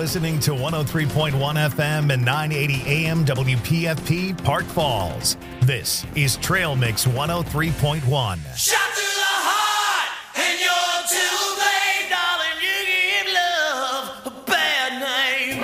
listening to 103.1 FM and 980 AM WPFP Park Falls. This is Trail Mix 103.1. Shot through the heart, and you're too late, darling. You give love a bad name.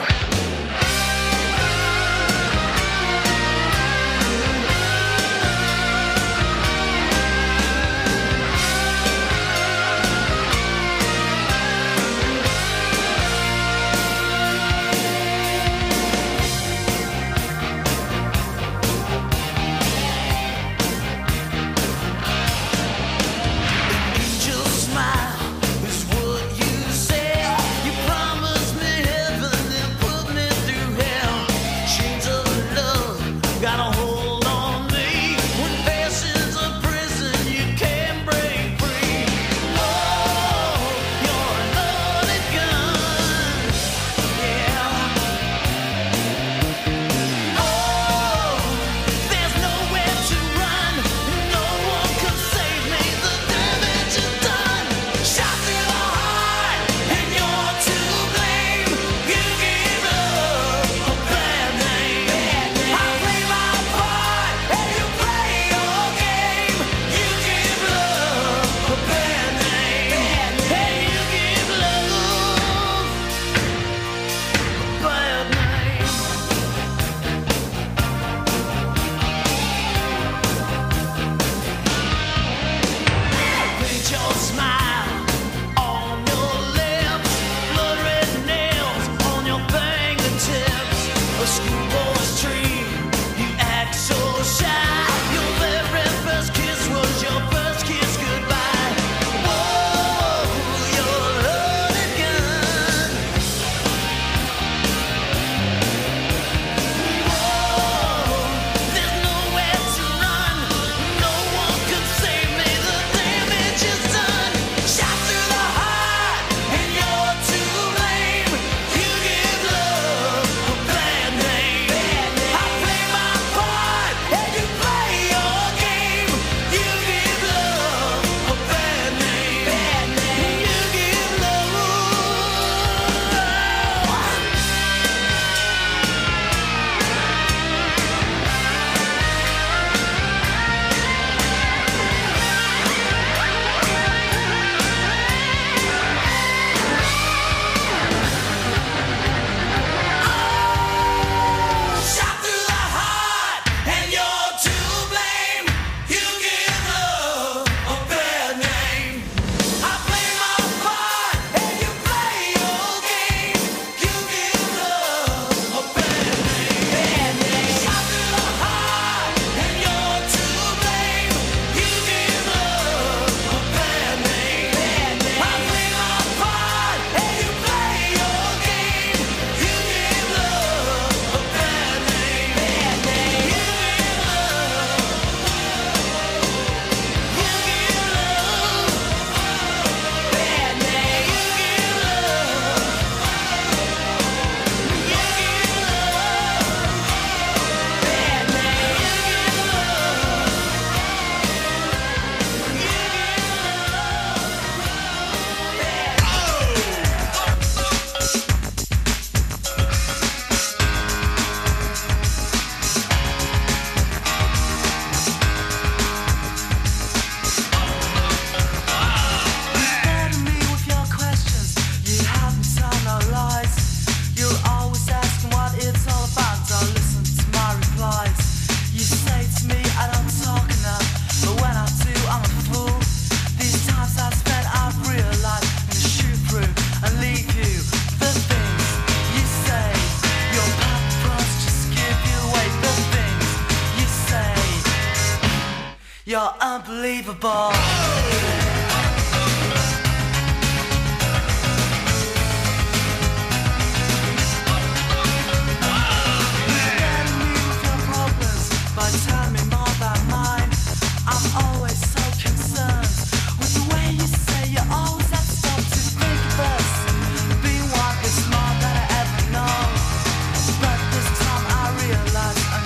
You're unbelievable.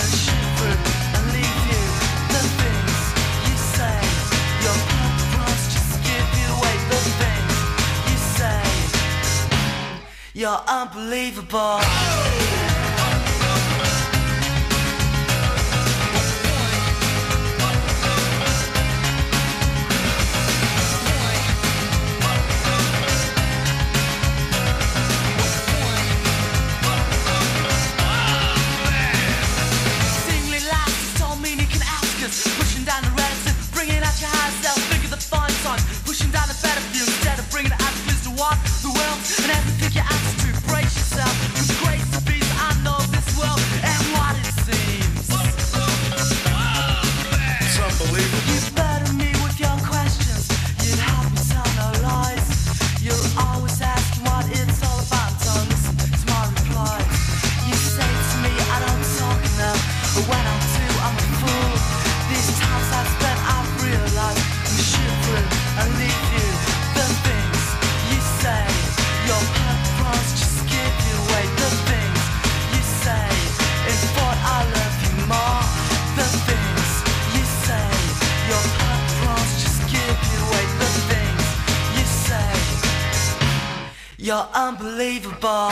Cross You're unbelievable. Pushing down the relative, bringing out your high self. Think of the fun times, pushing down the better view instead of bringing it out close to what the world and everything your attitude. Brace yourself, with grace to be I know this world and what it seems. It's unbelievable. You burden me with your questions, you'd help me tell no lies. You're always asking what it's all about, don't listen to my replies. You say to me I don't talk enough, but when I do I'm a fool. These times I've spent, I've realized I'm shivering and leave you. The things you say, your purpose just give you away. The things you say, it's thought I love you more. The things you say, your purpose just give you away. The things you say, you're unbelievable.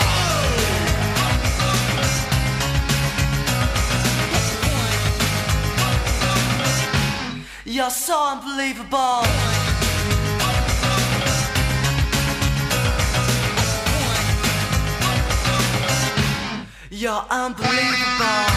You're so unbelievable. You're unbelievable.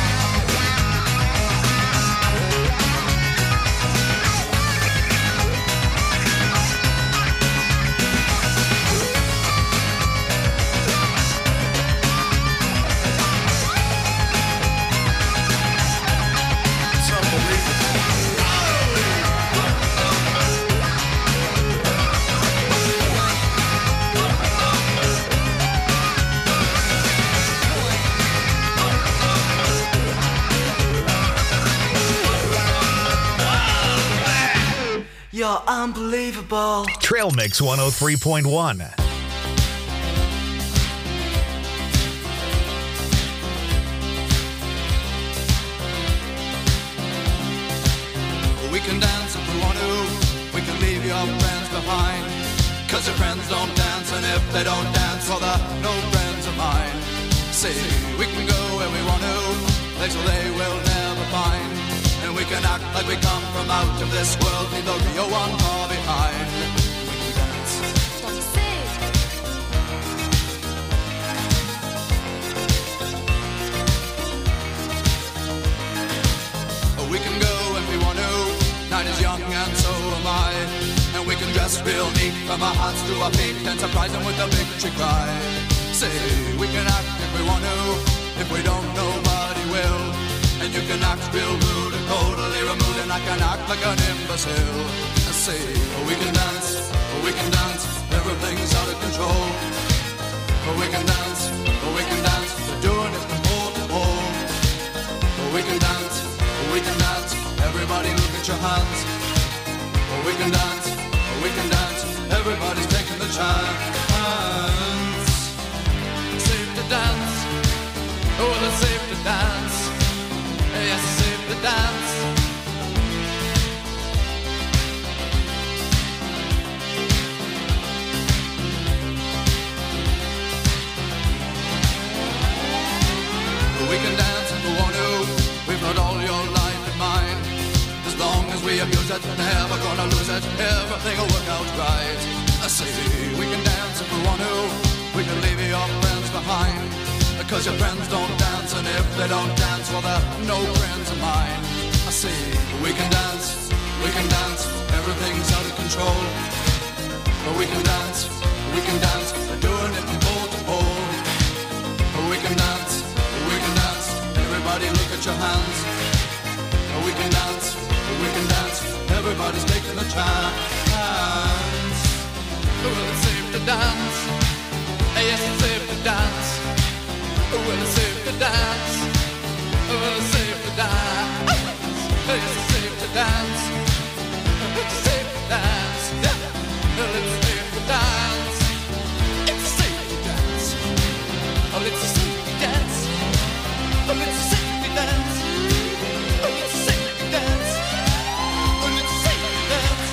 You're unbelievable. Trail Mix 103.1. We can dance if we want to. We can leave your friends behind. Cause your friends don't dance, and if they don't dance, well, they're no friends of mine. See, we can go where we want to, places they will never find. And we can act like we come from out of this world, leave the real one far behind. We can dance. We can go when we want to. Night is young and so am I. And we can dress real neat from our hearts to our feet and surprise them with a victory cry. Say, we can act if we want to. If we don't, nobody will. And you can act real rude and totally removed, and I can act like an imbecile. I say, we can dance, everything's out of control. We can dance, we're doing it from pole to pole. We can dance, everybody look at your hands. We can dance, everybody's taking the chance. Safe to dance, oh, it's safe to dance. Yes, it's safe to dance. We can dance if we want to. We've got all your life in mind. As long as we abuse it, never gonna lose it. Everything will work out right. I say we can dance if we want to. We can leave your friends behind. Cause your friends don't dance, and if they don't dance, well, they're no friends of mine. I say, we can dance, everything's out of control. But we can dance, they're doing it from pole to pole. But we can dance, everybody look at your hands. But we can dance, everybody's taking the chance. Well, it's safe to dance, yes, it's safe to dance. Well, it's safe to dance. Well, it's safe to dance. It's safe to dance. It's safe to dance. Well, it's safe to dance. It's safe to dance. Oh, it's safe to dance. Oh, it's safe to dance. Oh, it's safe to dance. Oh, it's safe to dance.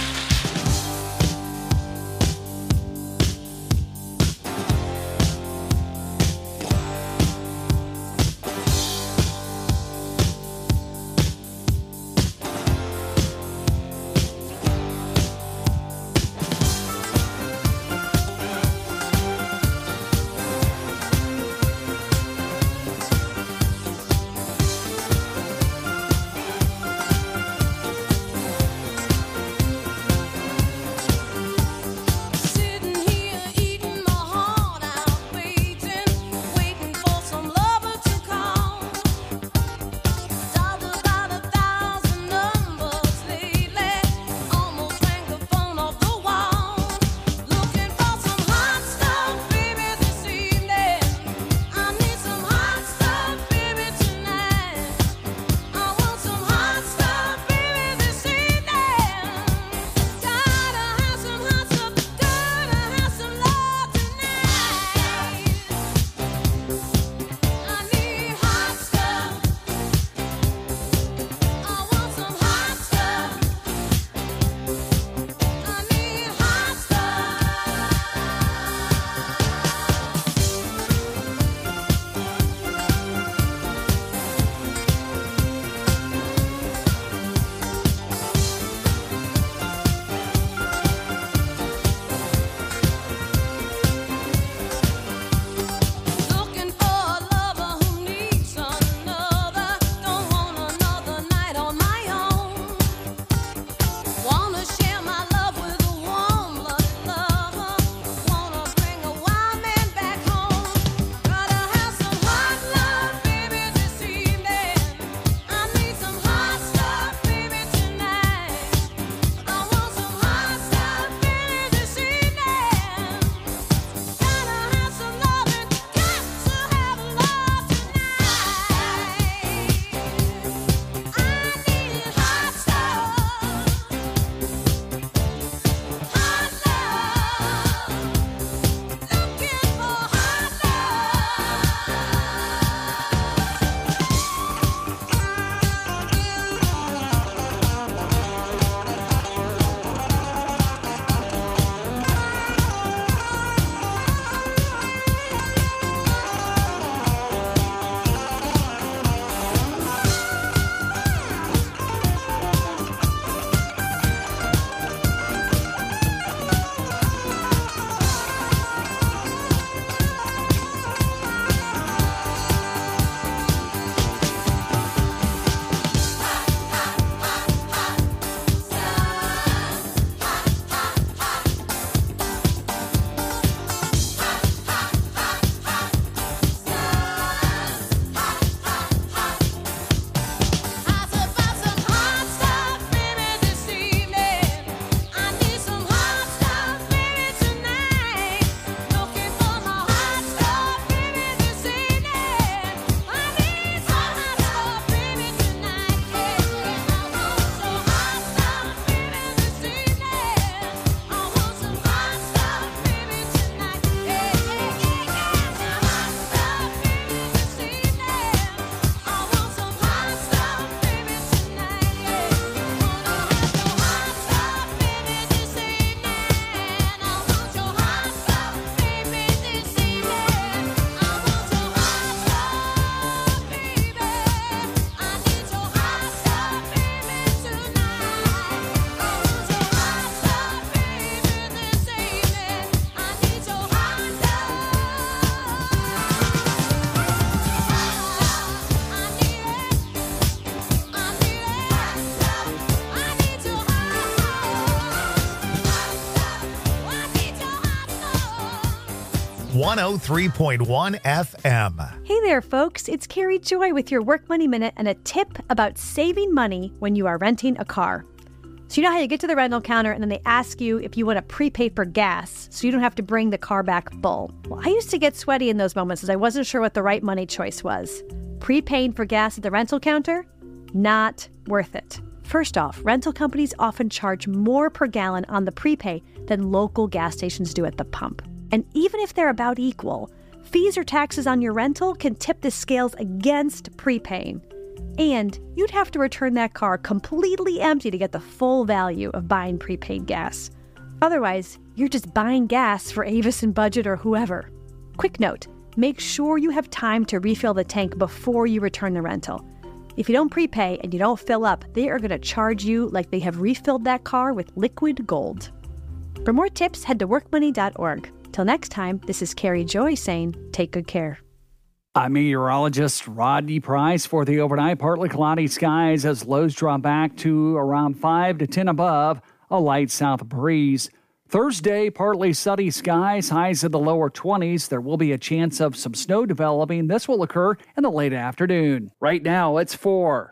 103.1 FM. Hey there, folks. It's Carrie Joy with your Work Money Minute and a tip about saving money when you are renting a car. So you know how you get to the rental counter and then they ask you if you want to prepay for gas so you don't have to bring the car back full. Well, I used to get sweaty in those moments as I wasn't sure what the right money choice was. Prepaying for gas at the rental counter? Not worth it. First off, rental companies often charge more per gallon on the prepay than local gas stations do at the pump. And even if they're about equal, fees or taxes on your rental can tip the scales against prepaying. And you'd have to return that car completely empty to get the full value of buying prepaid gas. Otherwise, you're just buying gas for Avis and Budget or whoever. Quick note, make sure you have time to refill the tank before you return the rental. If you don't prepay and you don't fill up, they are going to charge you like they have refilled that car with liquid gold. For more tips, head to workmoney.org. Till next time, this is Carrie Joy saying, take good care. I'm meteorologist Rodney Price for the overnight. Partly cloudy skies as lows drop back to around 5 to 10 above, a light south breeze. Thursday, partly sunny skies, highs in the lower 20s. There will be a chance of some snow developing. This will occur in the late afternoon. Right now, it's 4.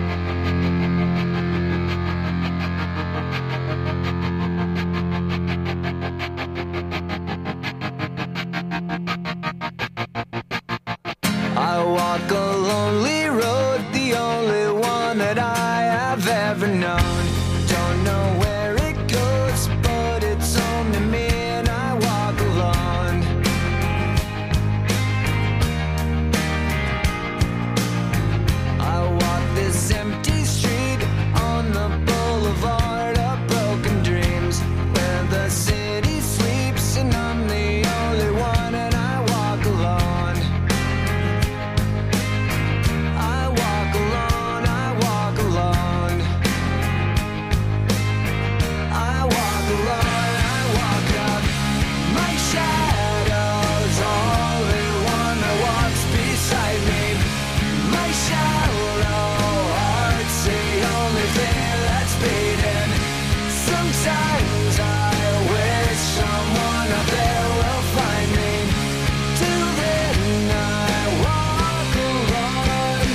I walk a lonely road, the only one that I have ever known. Don't know where it goes, but it's home to me and I walk alone. I walk this empty street on the boulevard of broken dreams, where the city sleeps and I'm the only one and I walk alone. Sometimes I wish someone up there will find me. Till then I walk alone.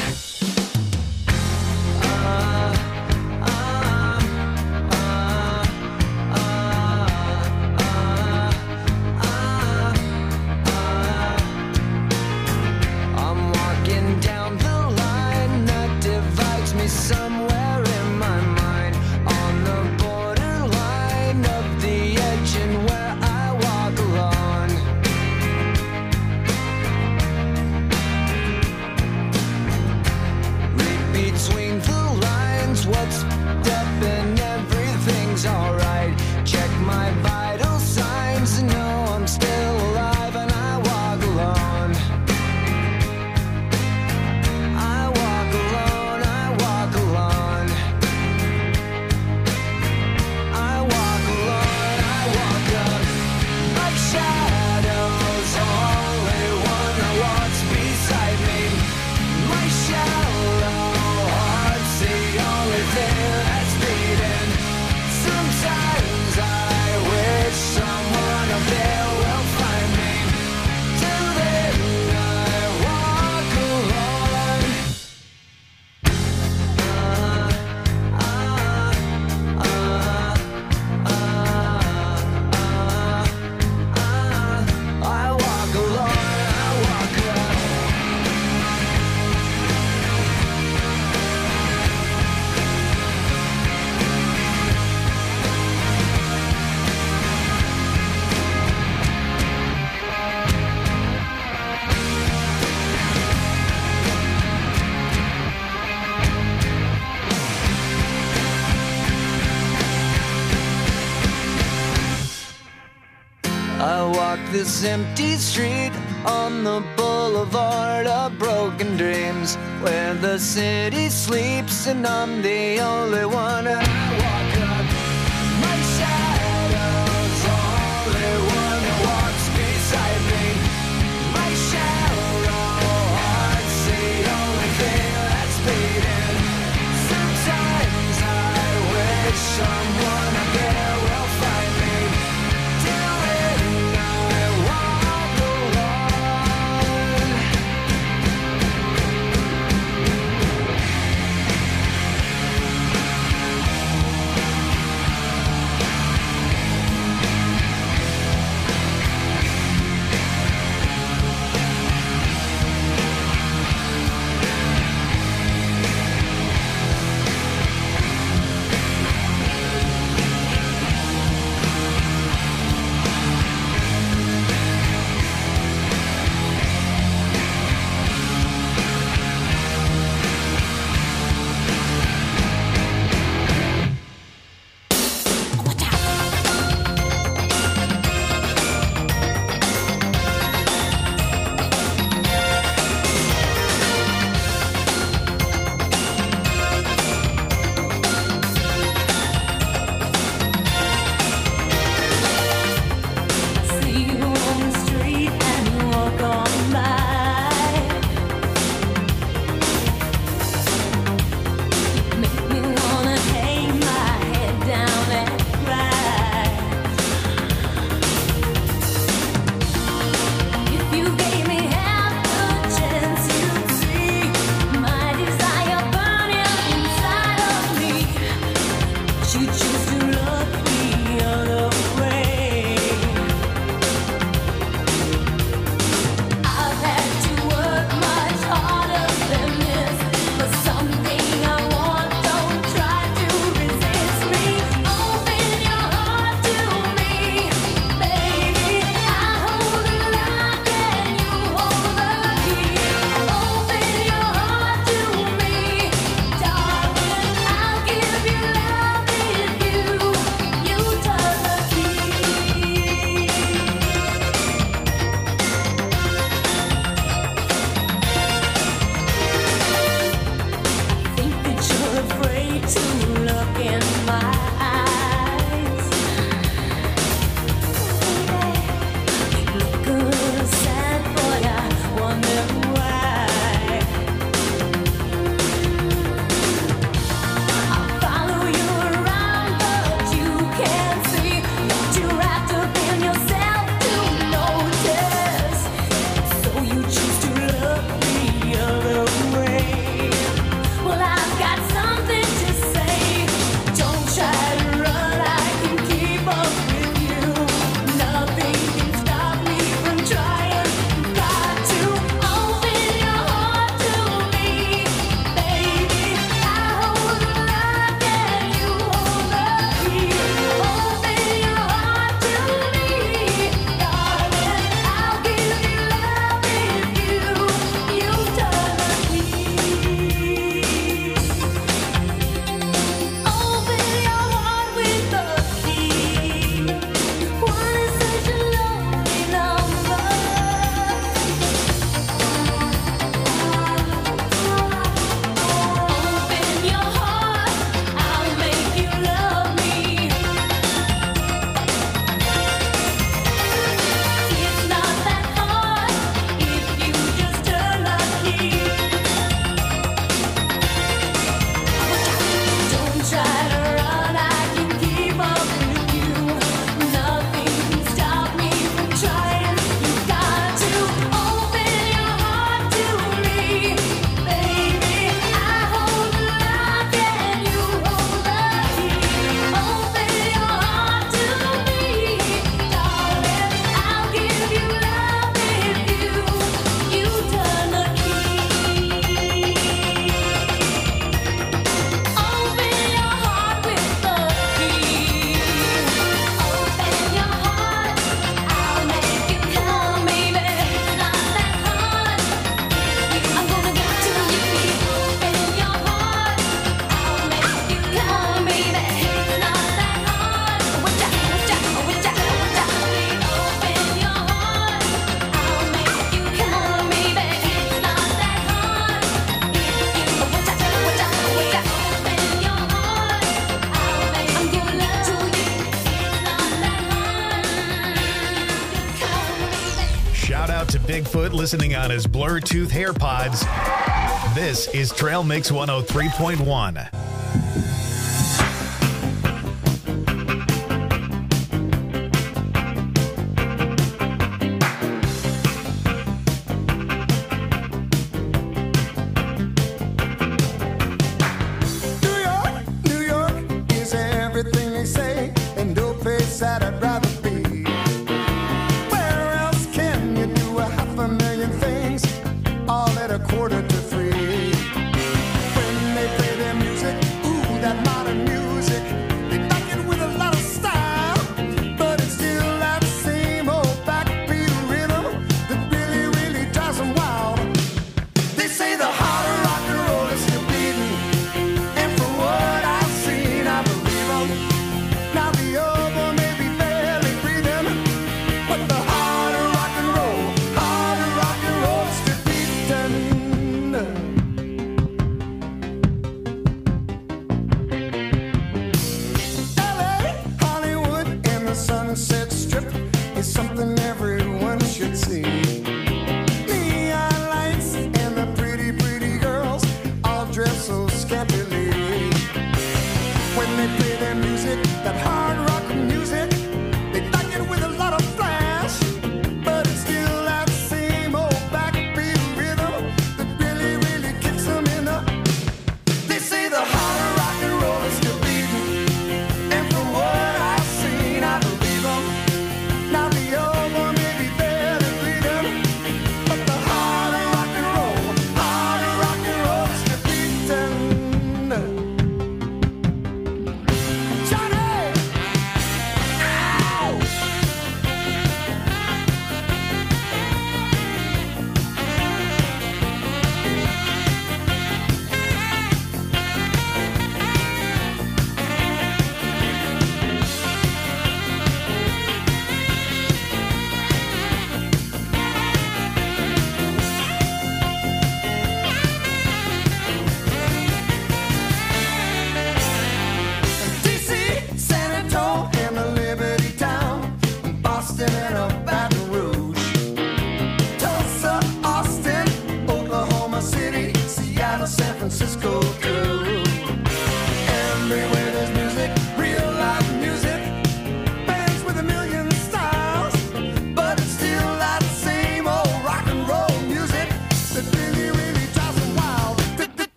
I'm walking down the line that divides me somewhere in my mind, on the borderline of the edge and where I walk alone. Read between the lines, what's up and everything's alright. Check my vital signs and know I'm still alive and I walk alone. I walk alone, I walk alone. I walk alone, I walk up. My shadow's only one that walks beside me. My shallow heart's the only thing that's beating. Sometimes I wish someone up there will find me. Till then I walk alone. I walk alone, I walk alone. I walk this empty street on the boulevard of broken dreams, where the city sleeps and I'm the only one and I walk up. My shadow's only one that walks beside me. My shallow heart's the only thing that's beating. Sometimes I wish someone up there will find me. Till then I walk alone. Bigfoot listening on his Bluetooth AirPods. This is Trail Mix 103.1.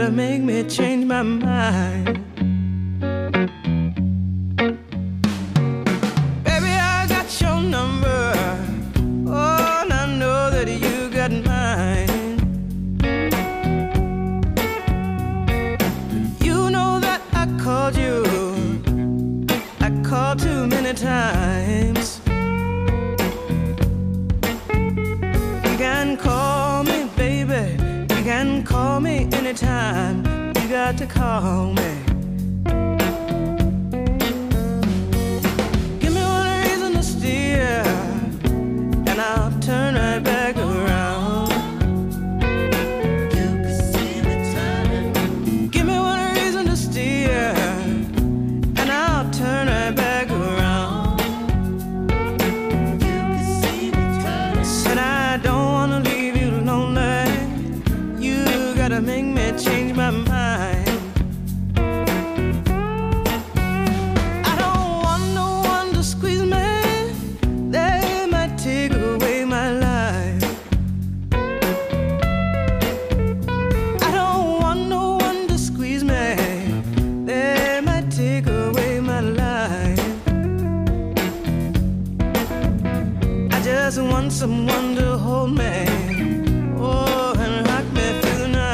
gotta make me change my mind. Baby, I got your number. Oh, and I know that you got mine. You know that I called you. I called too many times. You can call me, baby. You can call me anytime. You got to call me. Give me one reason to steer, and I'll turn right back around. You can see me turning. Give me one reason to steer, and I'll turn right back around. You can see me turning. Said I don't wanna leave you lonely. You gotta make me change my mind. I don't want no one to squeeze me. They might take away my life. I don't want no one to squeeze me. They might take away my life. I just want someone to hold me. Oh, and rock me through the night.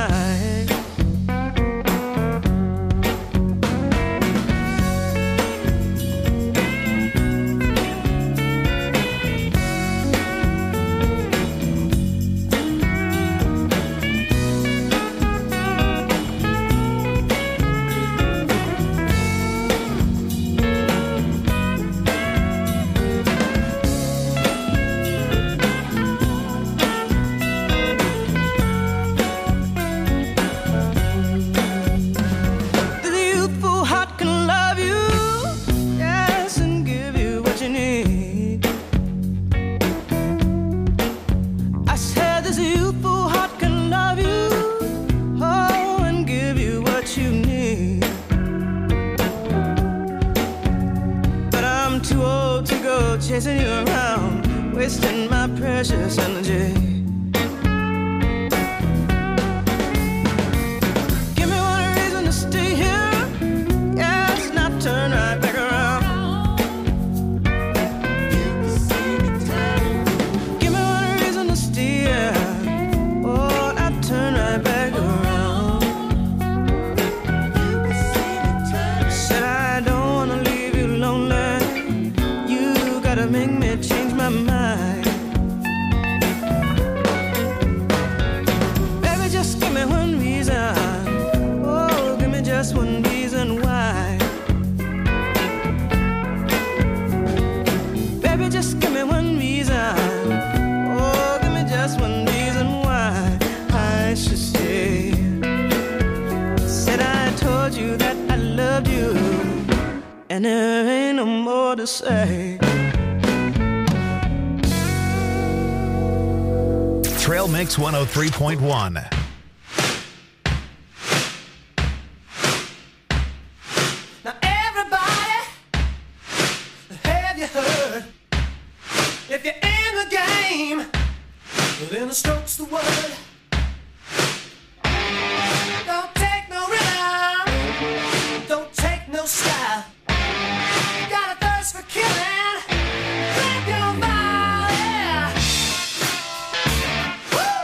The youthful heart can love you, yes, and give you what you need. I said this youthful heart can love you, oh, and give you what you need. But I'm too old to go chasing you around, wasting my precious energy. Give me one reason to stay here, yes, and I'll turn right back around. Give me one reason to stay here, oh, and I'll turn right back around. Said I don't wanna leave you lonely. You gotta make me change my mind. Baby, just give me one reason. Oh, give me just one reason why. Baby, just give me one reason. Oh, give me just one reason why I should stay. Said I told you that I loved you, and there ain't no more to say. Trail Mix 103.1. Now everybody, have you heard? If you're in the game, well, then the stroke's the word. Don't take no rhythm, don't take no style. Got a thirst for killing, grab your body. Woo!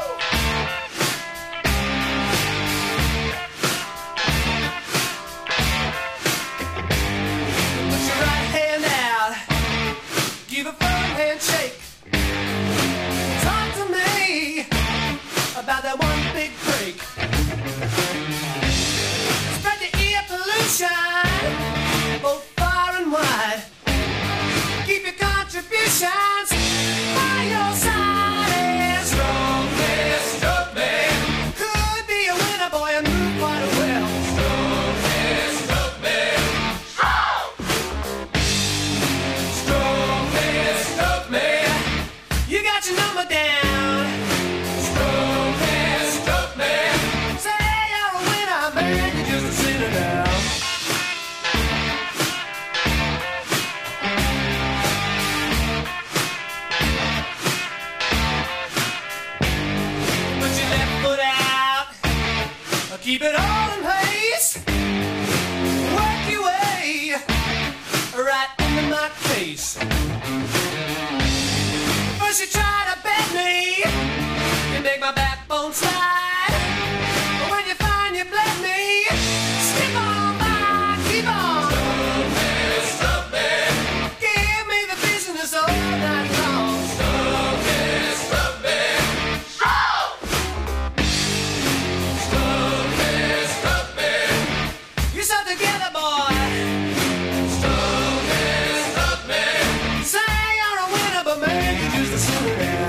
Put your right hand out, give a firm handshake. Talk to me about that one big break. Spread the ear pollution, both far and wide. Keep your contributions by your side. And strong man, stroke man. Could be a winner, boy, and move quite well. Strong man, stroke man. Strong man, stroke man. You got your number down. Strong man, stroke man. Say you're a winner, man, you're just a sinner now. Put your left foot out, keep it on. face. First you try to bend me, you make my backbone slide. But when you find you bled me, skip on by, keep on. Stop me. Give me the business all night long. Stop me. Stop me. Stop me. You stuck together, boy. Stop me. Say you're a winner, but maybe just a sinner now.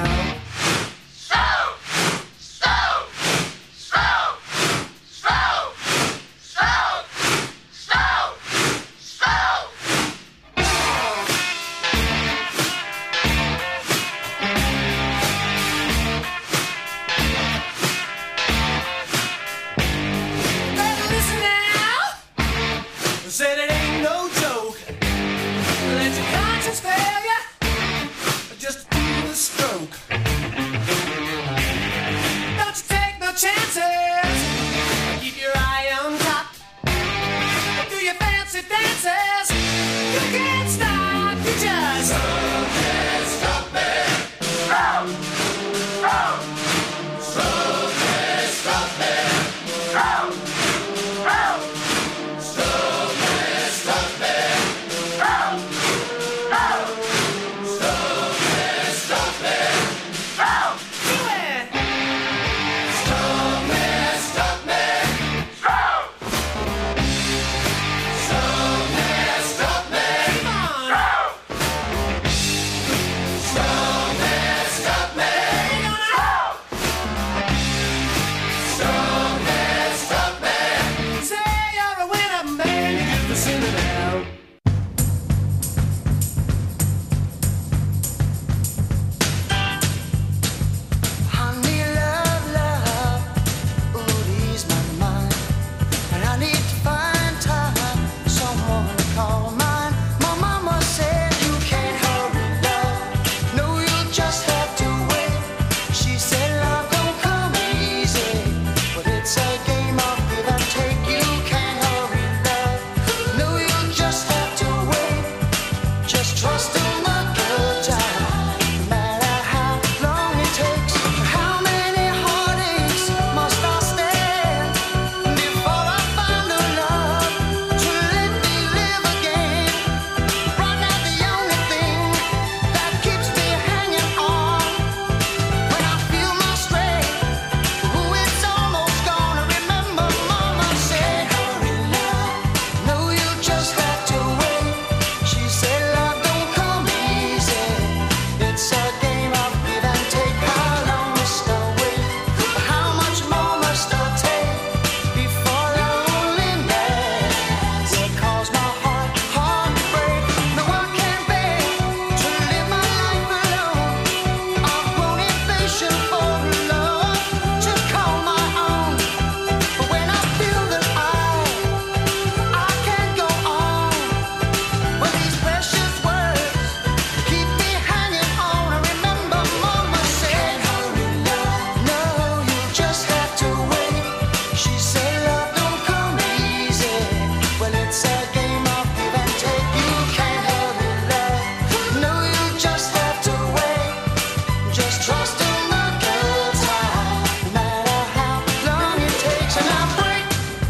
Better listen now. Said it ain't no joke. Let your conscience fail you. Just do the stroke. Don't you take no chances. Keep your eye on top. Do your fancy dances. You can't stop. You just can't stop me. Stop me. Stop me. Stop me. Stop me. Stop me. Stop me. Do it. Stop me. Stop me. Stop me. Stop me. Come on. Stop me. Stop me. Stop me. Stop me. Say you're a winner, maybe just a sinner now. Honey, love, love, ooh, ease my mind. And I need to find time, someone to call mine. My mama said you can't hurry, love. No, you'll just have to wait. She said love don't come easy, but it's a game of give and take. You can't hurry, love. No, you'll just have to wait. Just trust in the good time, no matter how long it takes. How many heartaches must I stand before I find a love to let me live again? Right now the only thing that keeps me hanging on when I feel my strength, ooh, it's almost gone. Remember mama said, hurry love, no, you just have to wait. She said love don't come easy, it's a game of give and take. How long must I wait? How much more must I take before loneliness will cause my heart to break? No, I can't bear to live my life alone. I've grown impatient for love to call my own. But when I feel that I can't go on, well, these precious words keep me hanging on. I remember mama said, hurry love, no, you just have to wait. She said love don't come easy, well, it's a game of give and take. You can't hurry love, no, you just have to wait. Just trust in the good time, no matter how long it takes. And I break.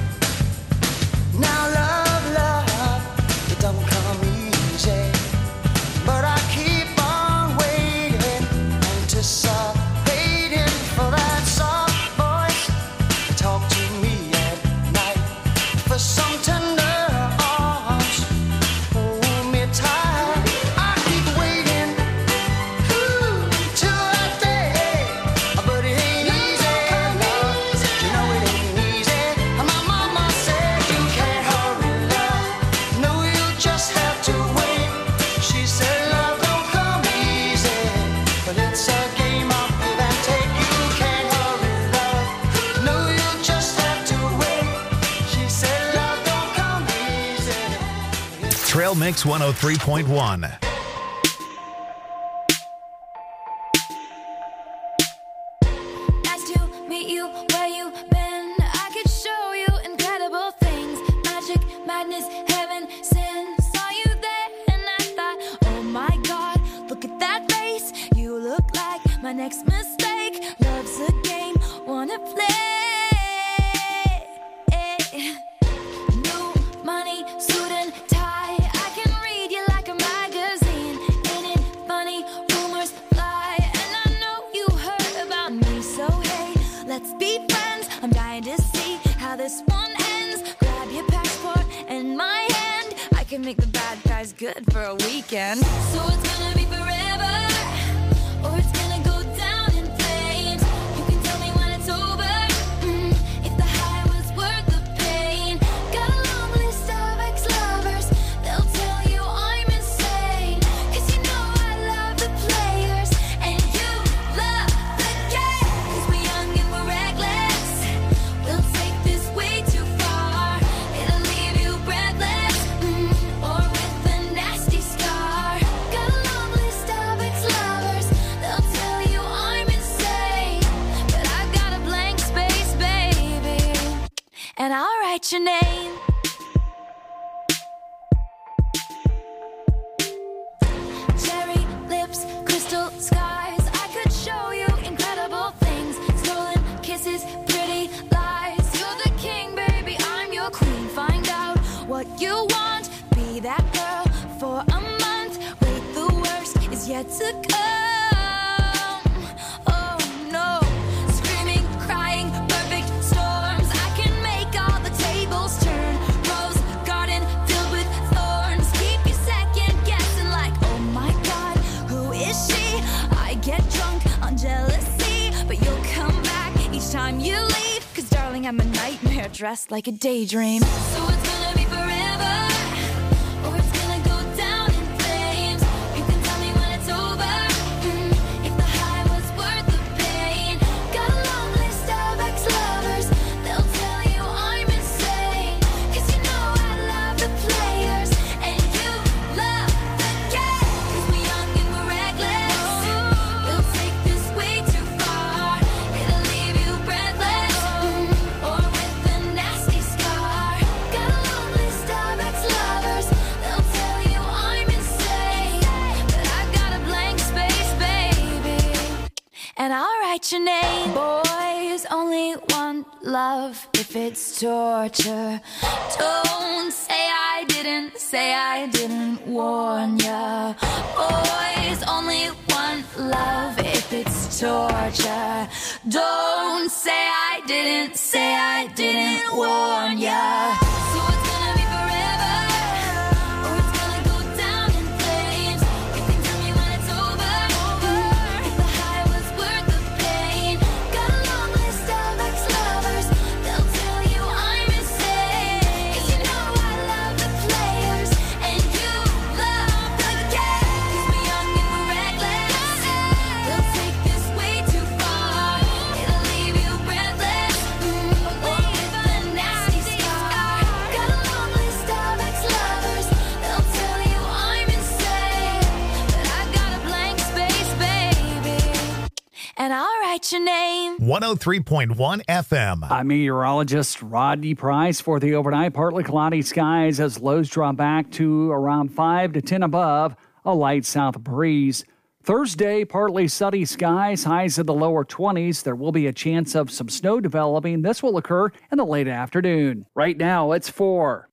Now love, love, it don't come easy, but I keep on waiting, anticipating for that soft voice to talk to me at night, for some tender arms, hold me tight. I keep waiting, ooh, till that day, but it ain't easy, love. You know it ain't easy. My mama said you can't hurry, love. No, you just have to wait. She said love don't come easy, but it's a game of give and take. You can't hurry, love. No, you just have to wait. She said love don't come easy. Trail Mix 103.1. Nice to meet you where you been. I could show you incredible things. Magic, madness, heaven, sin. Saw you there and I thought, next mistake. Love's a game, wanna play. New money, suit and tie. I can read you like a magazine. Ain't it funny? Rumors fly, and I know you heard about me. So hey, let's be friends. I'm dying to see how this one ends. Grab your passport and my hand. I can make the bad guys good for a weekend. So it's gonna be forever, or it's gonna go down in flames. You can tell me when it's over, if the high was worth the pain. Got a long list of ex-lovers, they'll tell you I'm insane. 'Cause you know I love the players, and you love the game. 'Cause we're young and we're reckless, we'll take this way too far. It'll leave you breathless, or with a nasty scar. Got a long list of ex-lovers, they'll tell you I'm insane. But I've got a blank space, baby, and I'll write your name. Cherry lips, crystal skies. I could show you incredible things. Stolen kisses, pretty lies. You're the king, baby, I'm your queen. Find out what you want, be that girl for a month. Wait, the worst is yet to come. Oh no, screaming, crying, perfect storms. I can make all the tables turn. Rose garden filled with thorns. Keep you second guessing like, oh my god, who is she? I get drunk on jealousy, but you'll come back each time you leave. 'Cause darling, I'm a nightmare dressed like a daydream. So it's gonna be forever, or it's gonna go down in flames. You can tell me when it's over, if the high was worth the pain. Got a long list of ex-lovers, they'll tell you I'm insane. 'Cause you know I love the players, and you love the game. 'Cause we're young and we're reckless, we'll take this way too far. It'll leave you breathless, or with a nasty scar. Got a long list of ex-lovers, they'll tell you I'm insane. But I've got a blank space, baby, and I'll write your name. Boys only want love if it's torture. Don't say I didn't warn ya. Boys only want love if it's torture. Don't say I didn't warn ya. So it's gonna be forever, or it's gonna go down in flames. You can tell me when it's over, if the high was worth the pain. Got a long list of ex-lovers, they'll tell you I'm insane. 'Cause you know I love the players, and you love the game. 'Cause we're young and we're reckless, we'll take this way too far. It'll leave you breathless, or with a nasty scar. Got a long list of ex-lovers, they'll tell you I'm insane. But I've got a blank space, baby, and I'll write your name. 103.1 FM. I'm meteorologist Rodney Price for the overnight. Partly cloudy skies as lows drop back to around 5 to 10 above, a light south breeze. Thursday, partly sunny skies, highs in the lower 20s. There will be a chance of some snow developing. This will occur in the late afternoon. Right now, it's 4.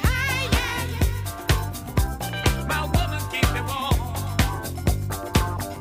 My woman keep me warm.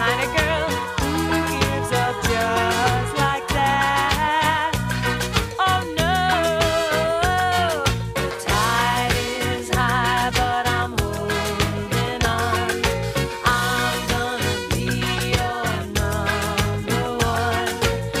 kind of girl who gives up just like that. Oh no, the tide is high, but I'm holding on. I'm gonna be your number one,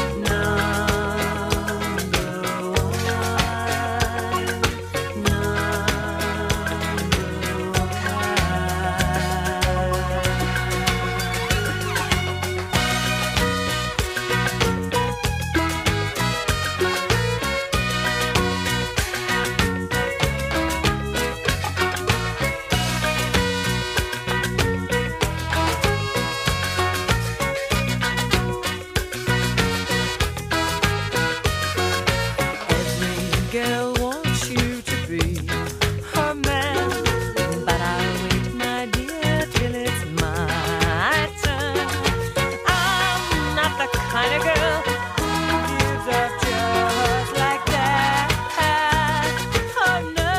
every girl wants you to be her man, but I'll wait, my dear, till it's my turn. I'm not the kind of girl who gives up just like that. Oh no,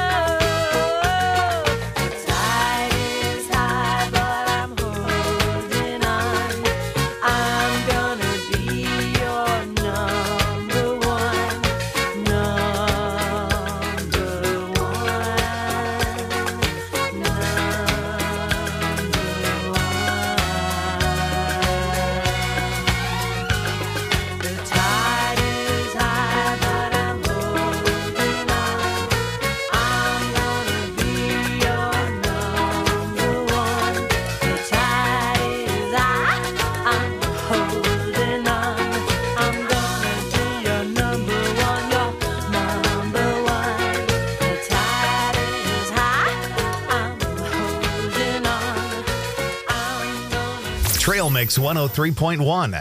the tide is high, but I'm holding on. I'm gonna be your number one, The tide is high, but I'm holding on. I'm gonna be your number one. The tide is high, I'm holding on. I'm gonna be your number one, your number one. The tide is high, I'm holding on. I'm gonna Trail Mix 103.1.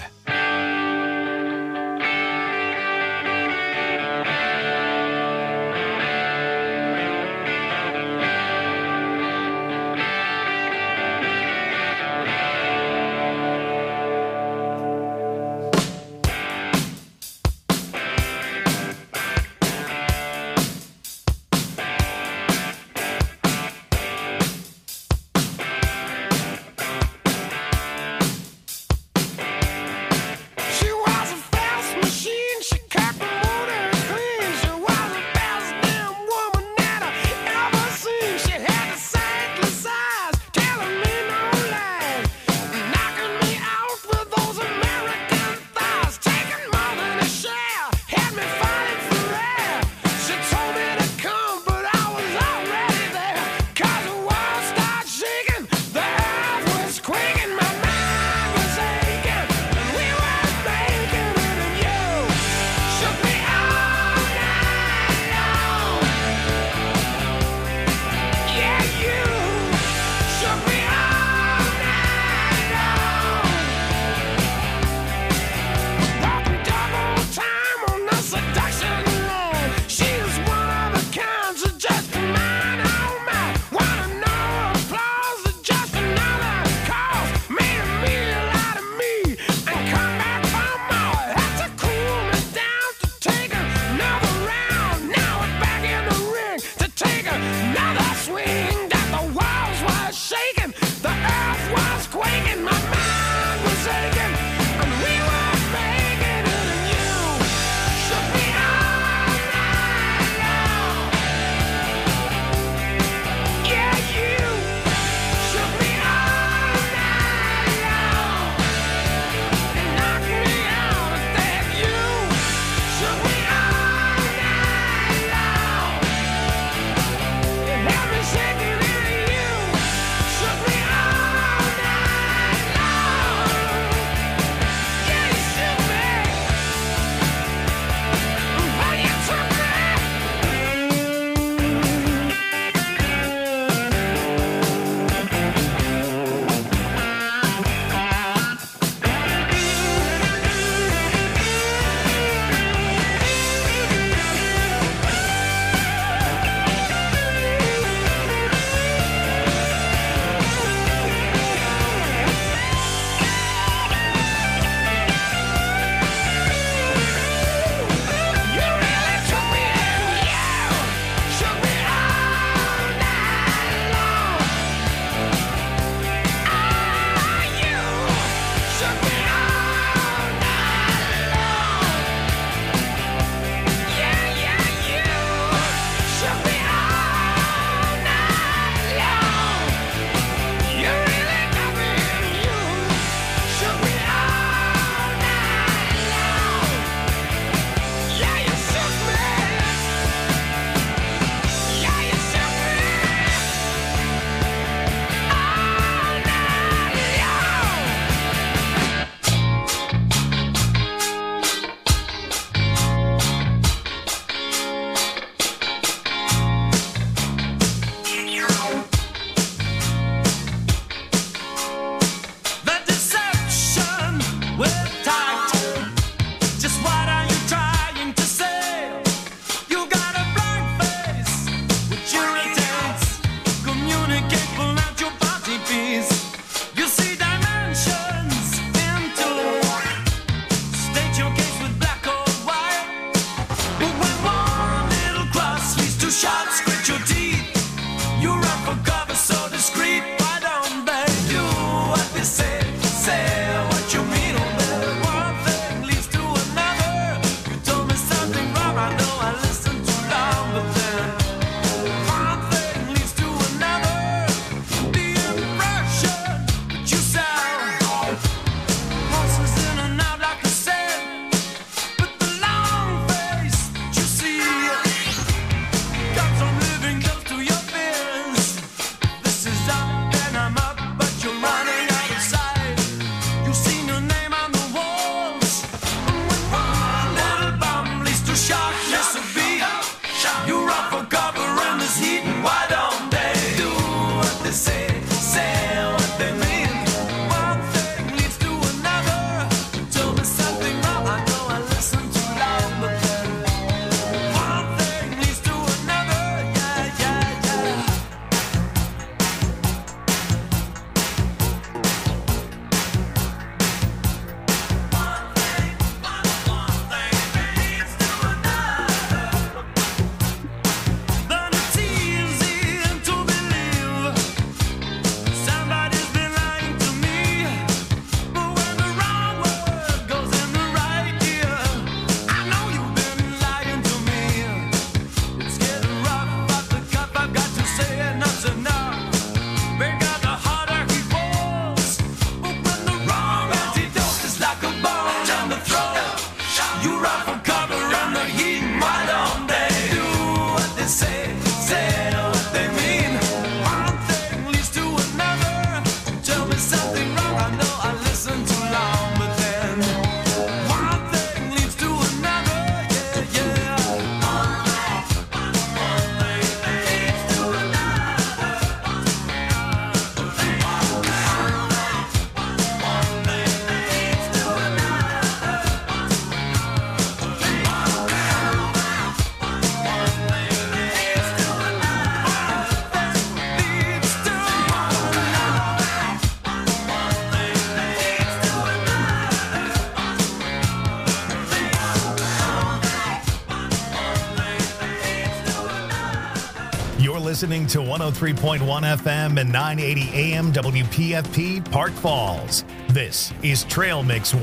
listening to 103.1 FM and 980 AM WPFP Park Falls. This is Trail Mix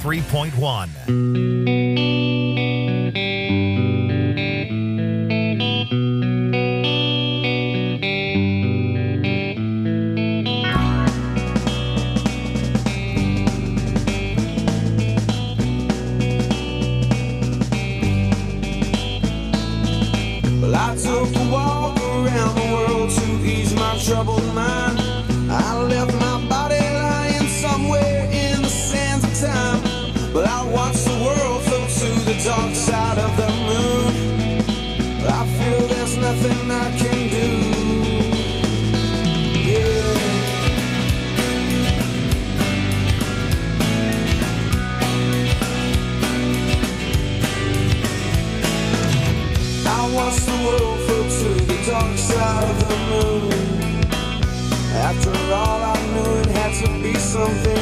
103.1. I took a walk around the world to ease my troubled mind. I left my body lying somewhere in the sands of time. But I watched the world float to the dark side of the moon. I feel there's nothing I can do. Yeah. I watched the world float to the dark side of the moon. After all, I knew it had to be something